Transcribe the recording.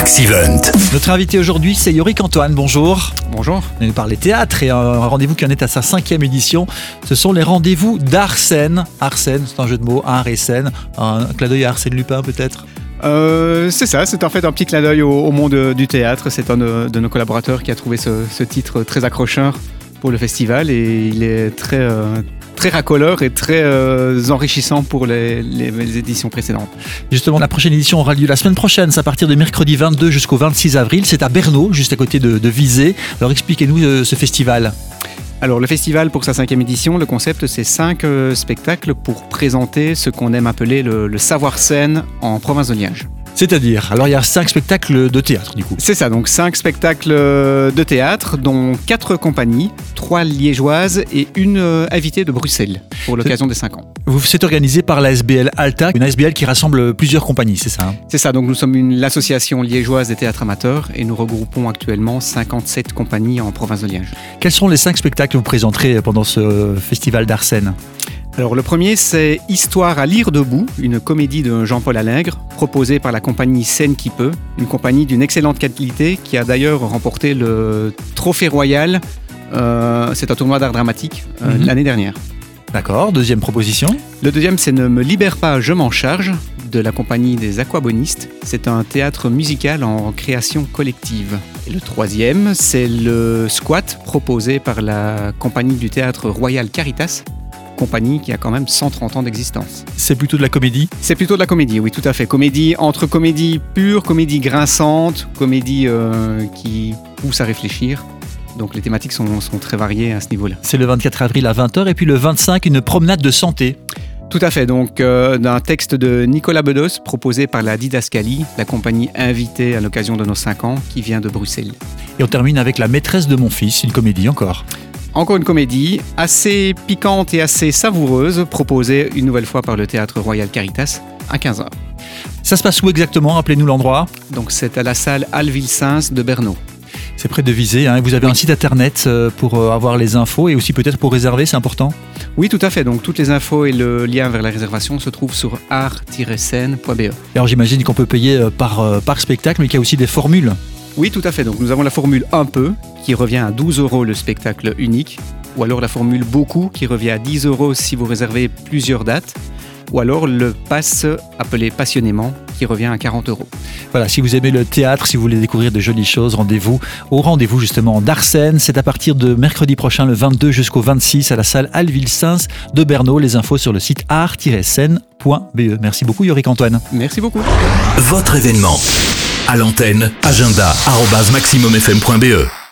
Max Event. Notre invité aujourd'hui, c'est Yorick Antoine. Bonjour. Bonjour. On nous parle théâtre et un rendez-vous qui en est à sa 5e édition. Ce sont les rendez-vous d'Arsène. Arsène, c'est un jeu de mots, art et scène. Un clin d'œil à Arsène Lupin peut-être. C'est ça, c'est en fait un petit clin d'œil au monde du théâtre. C'est un de nos collaborateurs qui a trouvé ce titre très accrocheur pour le festival et il est très racoleur et très enrichissant pour les éditions précédentes. Justement, la prochaine édition aura lieu la semaine prochaine, c'est à partir de mercredi 22 jusqu'au 26 avril. C'est à Bernaud, juste à côté de Visé. Alors expliquez-nous ce festival. Alors le festival, pour sa 5e édition, le concept c'est 5 spectacles pour présenter ce qu'on aime appeler le savoir-scène en province de Liège. C'est-à-dire, alors il y a 5 spectacles de théâtre du coup. C'est ça, donc 5 spectacles de théâtre, dont 4 compagnies, 3 liégeoises et une invitée de Bruxelles pour l'occasion des 5 ans. C'est organisé par la SBL Alta, une SBL qui rassemble plusieurs compagnies, c'est ça C'est ça, donc nous sommes l'association liégeoise des théâtres amateurs et nous regroupons actuellement 57 compagnies en province de Liège. Quels sont les 5 spectacles que vous présenterez pendant ce festival d'Arsène ? Alors le premier c'est Histoire à lire debout, une comédie de Jean-Paul Allègre, proposée par la compagnie Scène qui peut, une compagnie d'une excellente qualité qui a d'ailleurs remporté le Trophée Royal, c'est un tournoi d'art dramatique, l'année dernière. D'accord, deuxième proposition. Le deuxième c'est Ne me libère pas, je m'en charge, de la compagnie des Aquabonistes. C'est un théâtre musical en création collective. Et le troisième c'est le Squat, proposé par la compagnie du théâtre Royal Caritas, compagnie qui a quand même 130 ans d'existence. C'est plutôt de la comédie ? C'est plutôt de la comédie, oui, tout à fait. Comédie, entre comédie pure, comédie grinçante, comédie qui pousse à réfléchir. Donc les thématiques sont très variées à ce niveau-là. C'est le 24 avril à 20h et puis le 25, une promenade de santé. Tout à fait, donc d'un texte de Nicolas Bedos proposé par la Didascalie, la compagnie invitée à l'occasion de nos 5 ans qui vient de Bruxelles. Et on termine avec La maîtresse de mon fils, une comédie encore. Encore une comédie assez piquante et assez savoureuse, proposée une nouvelle fois par le Théâtre Royal Caritas à 15h. Ça se passe où exactement ? Rappelez-nous l'endroit. Donc c'est à la salle Alville-Sins de Bernaud. C'est près de Visé, hein. Vous avez un site internet pour avoir les infos et aussi peut-être pour réserver, c'est important ? Oui, tout à fait. Donc toutes les infos et le lien vers la réservation se trouvent sur art-scène.be. Alors j'imagine qu'on peut payer par spectacle, mais qu'il y a aussi des formules. Oui, tout à fait. Donc nous avons la formule un peu, qui revient à 12 € le spectacle unique, ou alors la formule beaucoup, qui revient à 10 € si vous réservez plusieurs dates, ou alors le pass appelé passionnément, qui revient à 40 €. Voilà, si vous aimez le théâtre, si vous voulez découvrir de jolies choses, rendez-vous justement d'Arsène. C'est à partir de mercredi prochain, le 22 jusqu'au 26, à la salle Alville-Sins de Bernaud. Les infos sur le site art-scène.be. Merci beaucoup Yorick Antoine. Merci beaucoup. Votre événement. À l'antenne, agenda @maximumfm.be.